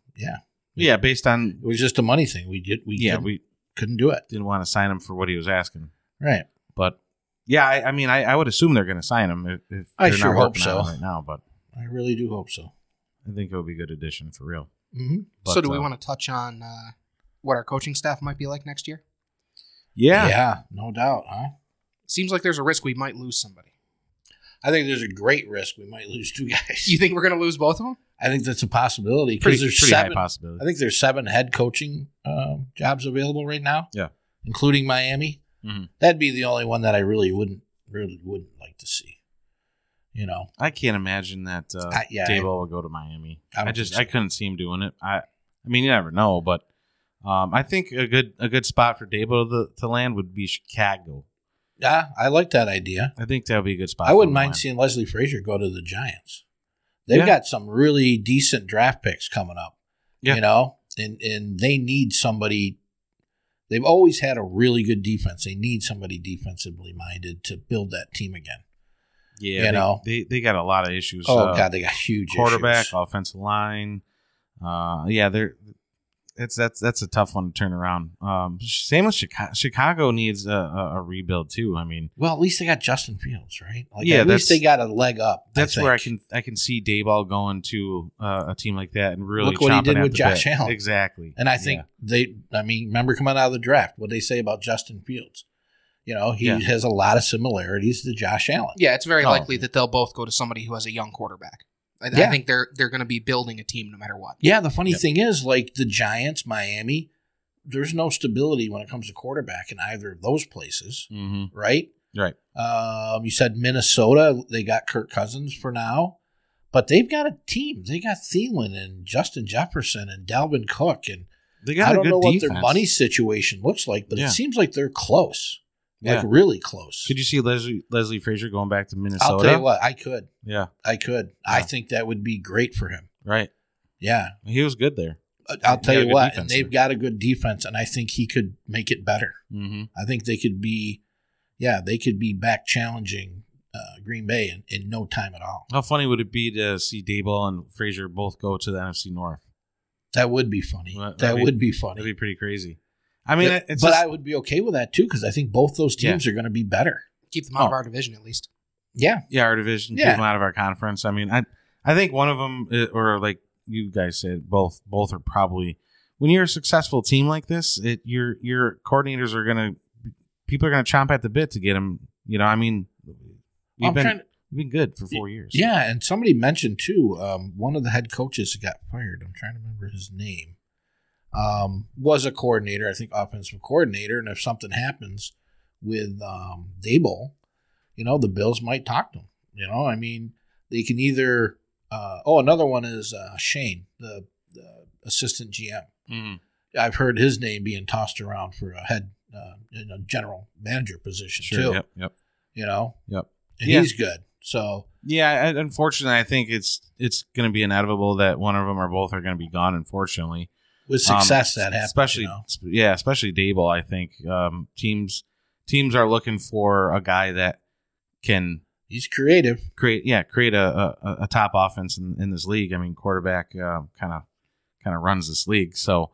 based on it was just a money thing. We couldn't do it. Didn't want to sign him for what he was asking. Right. But I mean, I would assume they're going to sign him if I they're sure not hope working so on it right now. But I really do hope so. I think it would be a good addition for real. Mm-hmm. But, so do we want to touch on what our coaching staff might be like next year? Yeah, no doubt, huh? Seems like there's a risk we might lose somebody. I think there's a great risk we might lose 2 guys. You think we're going to lose both of them? I think that's a possibility Pretty there's high 7. possibility. I think there's 7 head coaching jobs available right now. Yeah, including Miami. Mm-hmm. That'd be the only one that I really wouldn't like to see. I can't imagine that Daboll will go to Miami. I couldn't see him doing it. I mean, you never know, but I think a good spot for Daboll to land would be Chicago. Yeah, I like that idea. I think that would be a good spot. I wouldn't mind seeing Leslie Frazier go to the Giants. They've got some really decent draft picks coming up. Yeah. And they need somebody. They've always had a really good defense. They need somebody defensively minded to build that team again. Yeah, they got a lot of issues. Oh God, they got huge quarterback, issues. Offensive line. That's a tough one to turn around. Same with Chicago. Chicago needs a rebuild too. I mean, well, at least they got Justin Fields, right? At least they got a leg up. That's where I can see Daboll going to a team like that and really look what he did with Josh bit. Allen. Exactly. And I think remember coming out of the draft, what they say about Justin Fields? He has a lot of similarities to Josh Allen. Yeah, it's very likely that they'll both go to somebody who has a young quarterback. I think they're going to be building a team no matter what. Yeah, the funny thing is, like the Giants, Miami, there's no stability when it comes to quarterback in either of those places, right? Right. You said Minnesota, they got Kirk Cousins for now, but they've got a team. They got Thielen and Justin Jefferson and Dalvin Cook, and they got I don't know defense. What their money situation looks like, but it seems like they're close. Like really close. Could you see Leslie Frazier going back to Minnesota? I'll tell you what, I could. Yeah. I could. Yeah. I think that would be great for him. Right. Yeah. He was good there. I'll tell you what, and they've got a good defense, and I think he could make it better. Mm-hmm. I think they could be back challenging Green Bay in no time at all. How funny would it be to see Daboll and Frazier both go to the NFC North? That would be funny. That would be funny. That'd be pretty crazy. I mean, I would be okay with that too because I think both those teams are going to be better. Keep them out of our division at least. Yeah, our division. Keep them out of our conference. I mean, I think one of them, or like you guys said, both are probably. When you're a successful team like this, your coordinators are people are gonna chomp at the bit to get them. I mean, we've been good for 4 years. Yeah, and somebody mentioned too. One of the head coaches got fired. I'm trying to remember his name. Was a coordinator, I think offensive coordinator, and if something happens with Daboll, the Bills might talk to him. I mean, they can either another one is Shane, the assistant GM. Mm-hmm. I've heard his name being tossed around for a head general manager position too. Yep. And he's good. So unfortunately, I think it's going to be inevitable that one of them or both are going to be gone. Unfortunately. With success, that happens. Especially Daboll. I think teams are looking for a guy that can. He's creative. Create a top offense in this league. I mean, quarterback kind of runs this league. So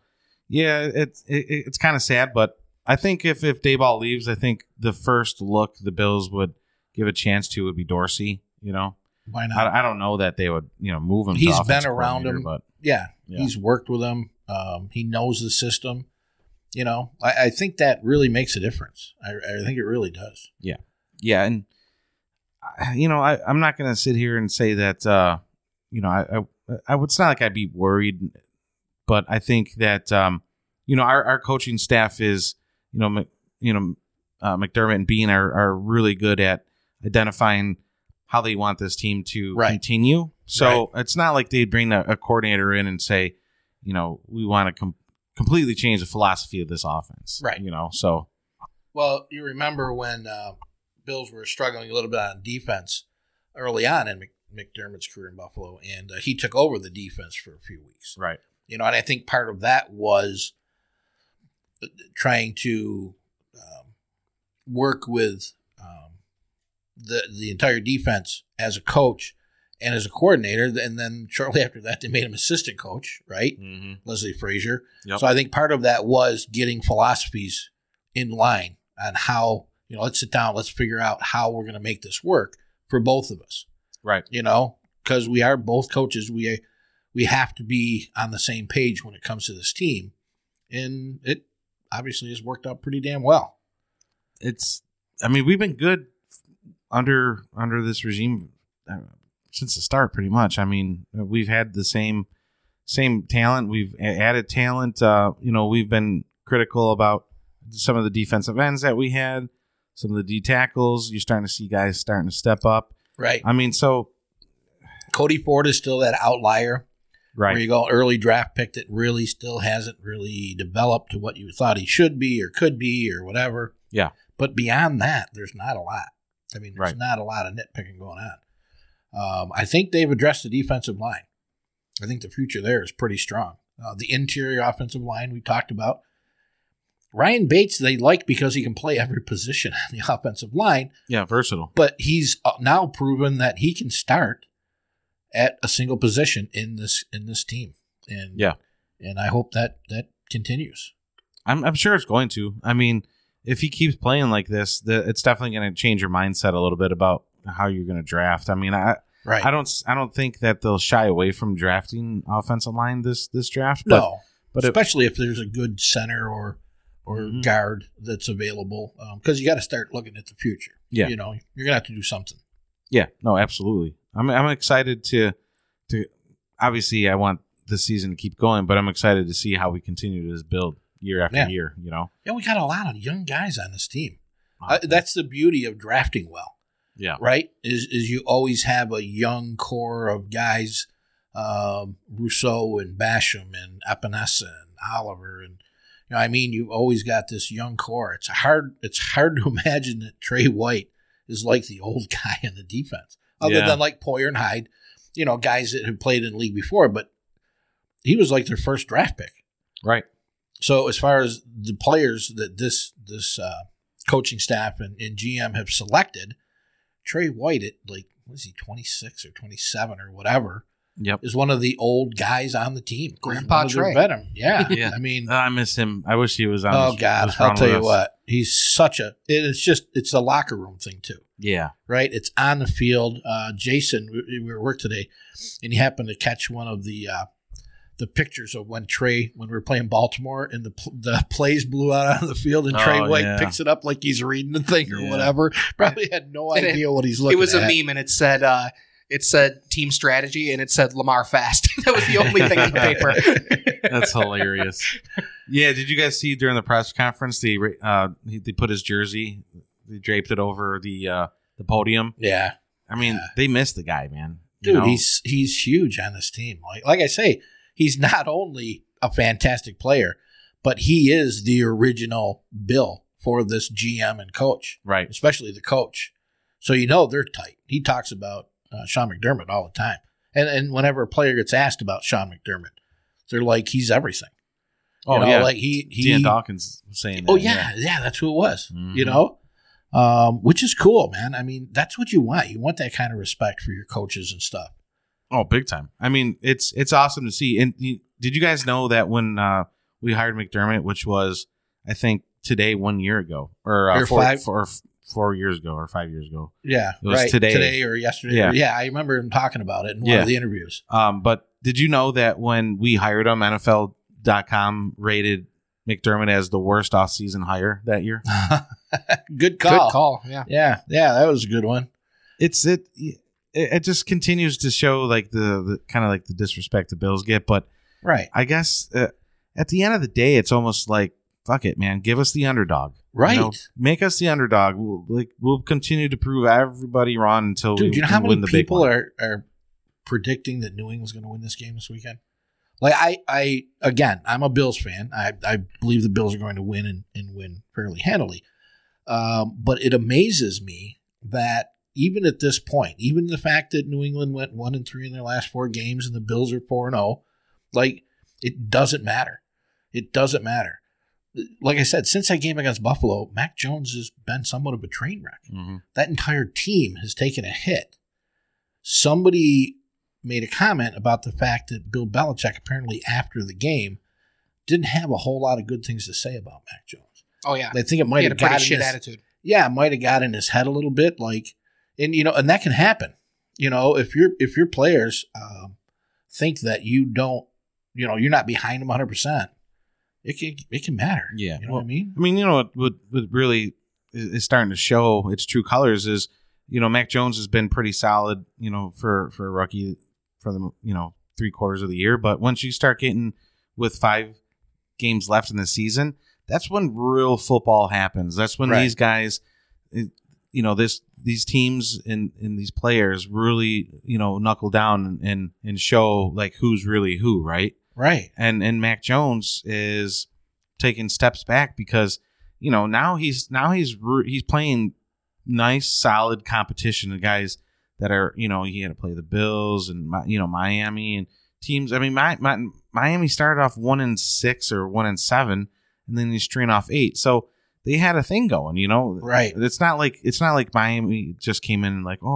it's kind of sad, but I think if Daboll leaves, I think the first look the Bills would give a chance to would be Dorsey. Why not? I don't know that they would move him. He's been around him, but Yeah. He's worked with them. He knows the system. I think that really makes a difference. I think it really does. Yeah, and I'm not going to sit here and say that I would. It's not like I'd be worried, but I think that our coaching staff is McDermott and Bean are really good at identifying how they want this team to continue. So it's not like they'd bring a coordinator in and say, we want to completely change the philosophy of this offense. Right. So. Well, you remember when Bills were struggling a little bit on defense early on in McDermott's career in Buffalo, and he took over the defense for a few weeks. Right. And I think part of that was trying to work with the entire defense as a coach and as a coordinator, and then shortly after that, they made him assistant coach, right? Mm-hmm. Leslie Frazier. Yep. So I think part of that was getting philosophies in line on how, let's sit down, let's figure out how we're going to make this work for both of us. Right. Because we are both coaches. We have to be on the same page when it comes to this team. And it obviously has worked out pretty damn well. We've been good under this regime since the start, pretty much. We've had the same talent. We've added talent. We've been critical about some of the defensive ends that we had, some of the D tackles. You're starting to see guys starting to step up. Right. So Cody Ford is still that outlier. Right. Where you go early draft pick that really still hasn't really developed to what you thought he should be or could be or whatever. Yeah. But beyond that, there's not a lot. There's right. not a lot of nitpicking going on. I think they've addressed the defensive line. I think the future there is pretty strong. The interior offensive line we talked about. Ryan Bates they like because he can play every position on the offensive line. Yeah, versatile. But he's now proven that he can start at a single position in this team. And I hope that continues. I'm sure it's going to. If he keeps playing like this, it's definitely going to change your mindset a little bit about how you're going to draft. I don't think that they'll shy away from drafting offensive line this draft. But especially if there's a good center or mm-hmm. guard that's available, because you got to start looking at the future. Yeah, you're gonna have to do something. Yeah, no, absolutely. I'm excited to obviously I want the season to keep going, but I'm excited to see how we continue this build year after year. Yeah, we got a lot of young guys on this team. That's the beauty of drafting well. Yeah. Right? Is you always have a young core of guys, Rousseau and Basham and Epinesa and Oliver and you've always got this young core. It's hard to imagine that Trey White is like the old guy in the defense. Other than like Poyer and Hyde, guys that have played in the league before, but he was like their first draft pick. Right. So as far as the players that this coaching staff and GM have selected, Trey White at was he 26 or 27 or whatever? Yep. Is one of the old guys on the team. Grandpa Trey. Veteran. Yeah. Yeah. I miss him. I wish he was on. Oh God. I'll tell you what. He's it's a locker room thing too. Yeah. Right. It's on the field. Jason, we were at work today and he happened to catch one of the pictures of when we were playing Baltimore and the plays blew out on the field and Trey White picks it up like he's reading the thing or whatever. Probably had no idea what he's looking at. It was a meme and it said team strategy and it said Lamar Fast. That was the only thing on the paper. That's hilarious. Yeah, did you guys see during the press conference they put his jersey, they draped it over the podium? Yeah. They missed the guy, man. Dude, he's huge on this team. Like I say, he's not only a fantastic player, but he is the original Bill for this GM and coach. Right. Especially the coach. So they're tight. He talks about Sean McDermott all the time. And whenever a player gets asked about Sean McDermott, they're like, he's everything. Like Dan Dawkins was saying that. Oh, yeah, that's who it was, mm-hmm. Which is cool, man. That's what you want. You want that kind of respect for your coaches and stuff. Oh, big time. It's awesome to see. And did you guys know that when we hired McDermott, which was, I think, today 1 year ago, or 4 years ago or 5 years ago? Yeah, it was today or yesterday. I remember him talking about it in one of the interviews. But Did you know that when we hired him, NFL.com rated McDermott as the worst offseason hire that year? Good call. Good call. Yeah. Yeah, that was a good one. It just continues to show like the kind of like the disrespect the Bills get. But Right. I guess at the end of the day, it's almost like, fuck it, man. Give us the underdog. Right. You know, make us the underdog. We'll continue to prove everybody wrong until Dude, we you know how win many the big people one. are predicting that New England's going to win this game this weekend? Like I'm a Bills fan. I believe the Bills are going to win and win fairly handily. But it amazes me that even at this point, even the fact that New England went 1-3 in their last 4 games and the Bills are 4-0, like it doesn't matter. It doesn't matter. Like I said, since that game against Buffalo, Mac Jones has been somewhat of a train wreck. Mm-hmm. That entire team has taken a hit. Somebody made a comment about the fact that Bill Belichick apparently after the game didn't have a whole lot of good things to say about Mac Jones. Oh yeah. I think it He might had a have pretty got shit attitude. Yeah, it might have got in his head a little bit, like, and that can happen. If your players think that you don't, you're not behind them 100%, it can matter. Yeah. You know what I mean? What really is starting to show its true colors is, Mac Jones has been pretty solid, for a rookie for the, 3/4 of the year. But once you start getting with 5 games left in the season, that's when real football happens. That's when these guys, these teams and these players really, knuckle down and show like who's really who, right? Right. And Mac Jones is taking steps back because, now he's playing nice, solid competition. The guys that are, he had to play the Bills and Miami and teams. I mean, Miami started off 1-6 or 1-7, and then they string off 8. So they had a thing going, Right. It's not like Miami just came in and like,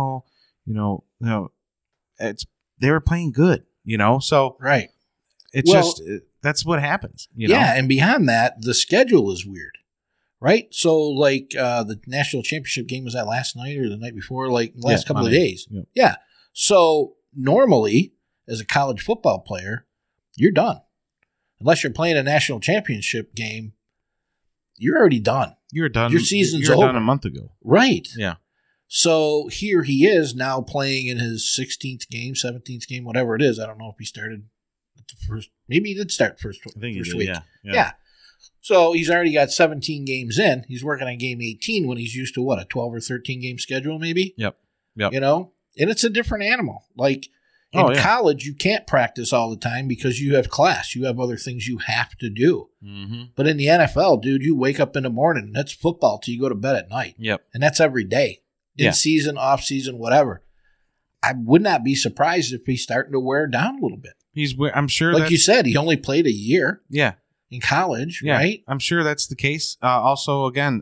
they were playing good, So Right. it's that's what happens, Yeah, and beyond that, the schedule is weird. Right? So, like, the national championship game was that last night or the night before, like, the last couple of days. Yeah. Yeah. So, normally, as a college football player, you're done. Unless you're playing a national championship game, you're already done. You're done. Your season's you're over. done a month ago. Right. Yeah. So, here he is now playing in his 16th game, 17th game, whatever it is. I don't know if he started at the first. Maybe he did start first I think first he did, week. Yeah. So he's already got 17 games in. He's working on game 18 when he's used to a 12 or 13 game schedule, maybe. Yep. And it's a different animal. Like in college, you can't practice all the time because you have class. You have other things you have to do. Mm-hmm. But in the NFL, dude, you wake up in the morning and that's football till you go to bed at night. Yep. And that's every day. In season, off season, whatever. I would not be surprised if he's starting to wear down a little bit. I'm sure. Like you said, he only played a year. Yeah. In college, yeah, right? I'm sure that's the case. Also, again,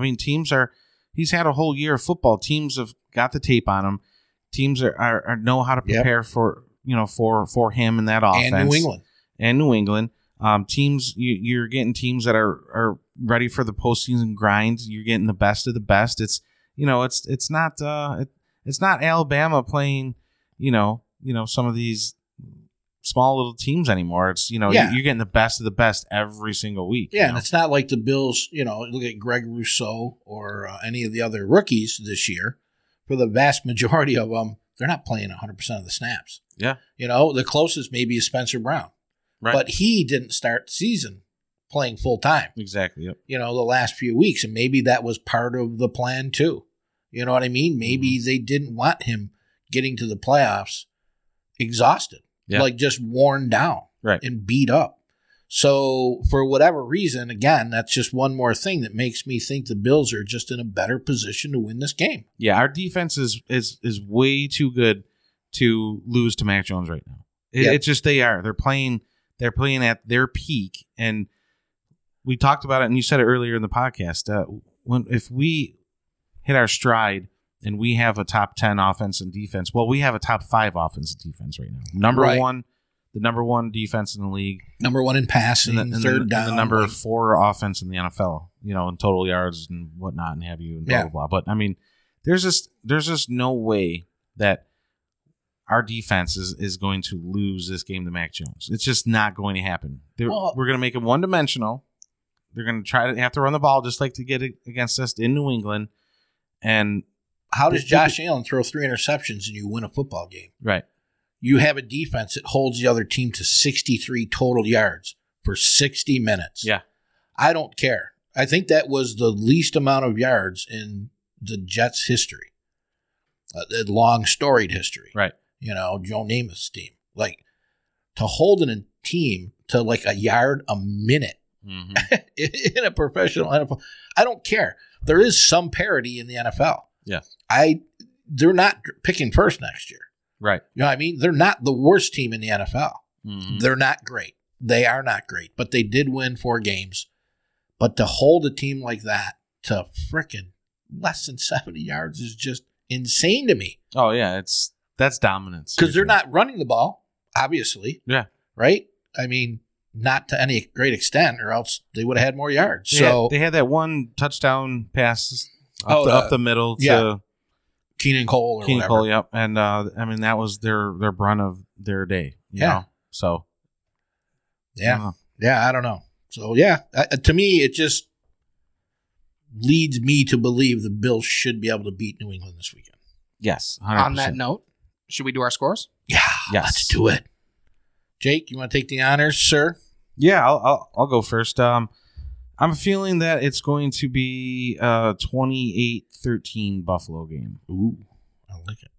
he's had a whole year of football. Teams have got the tape on him. Teams are know how to prepare for him in that offense. And New England. Teams, you're getting teams that are ready for the postseason grind. You're getting the best of the best. It's it's not Alabama playing some of these small little teams anymore. It's you're getting the best of the best every single week. Yeah, and it's not like the Bills. Look at Greg Rousseau or any of the other rookies this year. For the vast majority of them, they're not playing 100% of the snaps. Yeah, the closest maybe is Spencer Brown, right? But he didn't start the season playing full time. Exactly. Yep. The last few weeks, and maybe that was part of the plan too. You know what I mean? Maybe they didn't want him getting to the playoffs exhausted. Yeah. Like just worn down and beat up. So for whatever reason, again, that's just one more thing that makes me think the Bills are just in a better position to win this game. Yeah, our defense is way too good to lose to Mac Jones right now. It's just they're playing at their peak, and we talked about it, and you said it earlier in the podcast. If we hit our stride and we have a top 10 offense and defense. Well, we have a top 5 offense and defense right now. The number one defense in the league. Number 1 in passing, third down. And the number 4 offense in the NFL, in total yards and whatnot and have you and blah, blah, blah. But, I mean, there's just no way that our defense is going to lose this game to Mac Jones. It's just not going to happen. We're going to make it one-dimensional. They're going to try to have to run the ball just like to get it against us in New England. And how does Josh Allen throw 3 interceptions and you win a football game? Right. You have a defense that holds the other team to 63 total yards for 60 minutes. Yeah. I don't care. I think that was the least amount of yards in the Jets' history, the long storied history. Right. Joe Namath's team. Like, to hold a team to like a yard a minute in a professional NFL, I don't care. There is some parity in the NFL. Yeah. They're not picking first next year. Right. You know what I mean? They're not the worst team in the NFL. They're not great. They are not great, but they did win 4 games. But to hold a team like that to frickin' less than 70 yards is just insane to me. Oh, yeah. That's dominance. Because they're not running the ball, obviously. Yeah. Right? I mean, not to any great extent, or else they would have had more yards. They had that one touchdown pass up the middle to Keenan Cole or whatever. Cole, yep. And that was their brunt of their day. You know? So yeah, I don't know. So to me, it just leads me to believe the Bills should be able to beat New England this weekend. Yes. 100%. On that note, should we do our scores? Yeah, let's do it. Jake, you want to take the honors, sir? Yeah, I'll go first. I'm feeling that it's going to be a 28-13 Buffalo game. Ooh, I like it.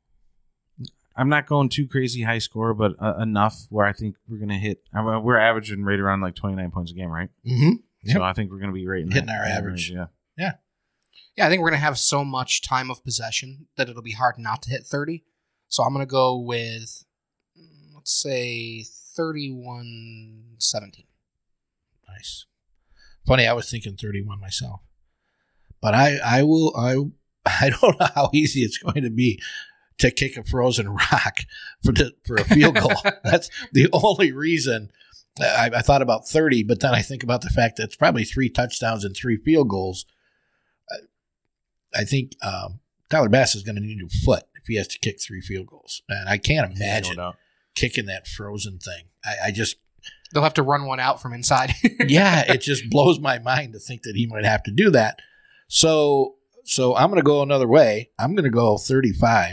I'm not going too crazy high score, but enough where I think we're going to hit. We're averaging right around like 29 points a game, right? Mm-hmm. Yep. So I think we're going to be right in hitting our average. Yeah. Yeah, I think we're going to have so much time of possession that it'll be hard not to hit 30. So I'm going to go with, let's say, 31-17. Nice. Funny, I was thinking 31 myself. But I don't know how easy it's going to be to kick a frozen rock for a field goal. That's the only reason I thought about 30, but then I think about the fact that it's probably 3 touchdowns and 3 field goals. I think Tyler Bass is going to need a foot if he has to kick 3 field goals. And I can't imagine kicking that frozen thing. I just... They'll have to run one out from inside. Yeah, it just blows my mind to think that he might have to do that. So I'm going to go another way. I'm going to go 35,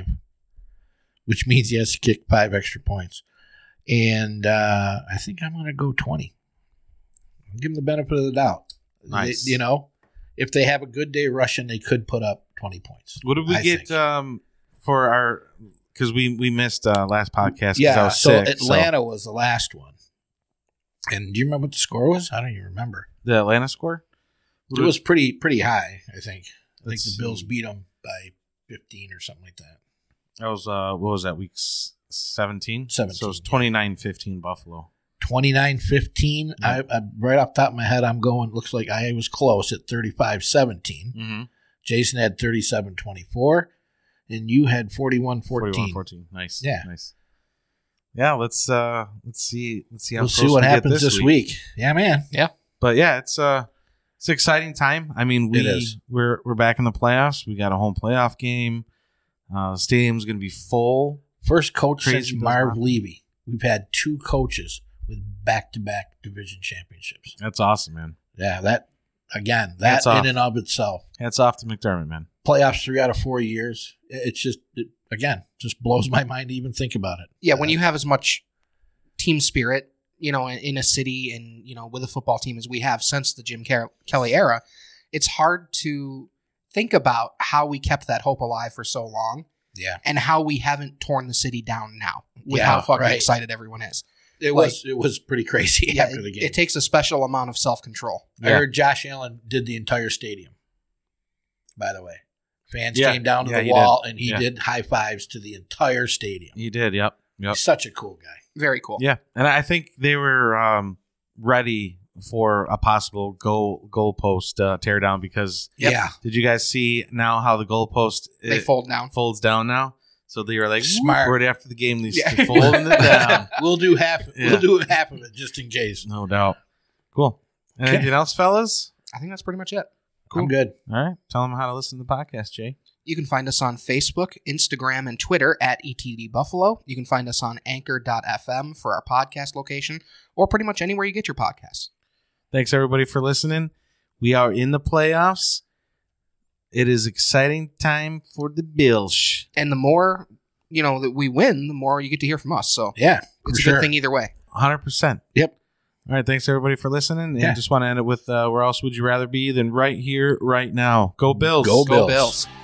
which means he has to kick 5 extra points. And I think I'm going to go 20. I'll give him the benefit of the doubt. Nice. If they have a good day rushing, they could put up 20 points. What did we get for our – because we missed last podcast. Yeah, I was so sick, Atlanta was the last one. And do you remember what the score was? I don't even remember. The Atlanta score? It was pretty high, I think. I think the Bills beat them by 15 or something like that. That was, what was that, week 17? 17. So it was 29-15 Buffalo. 29-15. I right off the top of my head, I'm going, looks like I was close at 35-17. Mm-hmm. Jason had 37-24. And you had 41-14. 41-14. Nice. Yeah. Nice. Yeah, let's see how we'll see what happens this week. Yeah, man. Yeah. But yeah, it's an exciting time. I mean, we're back in the playoffs. We got a home playoff game. The stadium's going to be full. First coach since Marv Levy. We've had 2 coaches with back-to-back division championships. That's awesome, man. Yeah, that in and of itself. Hats off to McDermott, man. Playoffs 3 out of 4 years. It's just blows my mind to even think about it. Yeah, when you have as much team spirit, in a city and, with a football team as we have since the Jim Kelly era, it's hard to think about how we kept that hope alive for so long. Yeah. And how we haven't torn the city down now with how fucking excited everyone is. It was pretty crazy after the game. It takes a special amount of self-control. I heard Josh Allen did the entire stadium, by the way. Fans came down to the wall, and he did high fives to the entire stadium. He did, yep. He's such a cool guy. Very cool. Yeah, and I think they were ready for a possible goalpost tear down because did you guys see now how the goalpost folds down now? So they were like smart right after the game. These folding it down. We'll do half. We'll do half of it just in case. No doubt. Cool. Anything else, fellas? I think that's pretty much it. Cool. I'm good. All right. Tell them how to listen to the podcast, Jay. You can find us on Facebook, Instagram, and Twitter at ETD Buffalo. You can find us on anchor.fm for our podcast location, or pretty much anywhere you get your podcasts. Thanks, everybody, for listening. We are in the playoffs. It is exciting time for the Bills. And the more, that we win, the more you get to hear from us. So Yeah, it's a for good sure. thing either way. 100%. Yep. All right, thanks, everybody, for listening. And Yeah. just want to end it with where else would you rather be than right here, right now? Go Bills. Go Go Bills. Bills.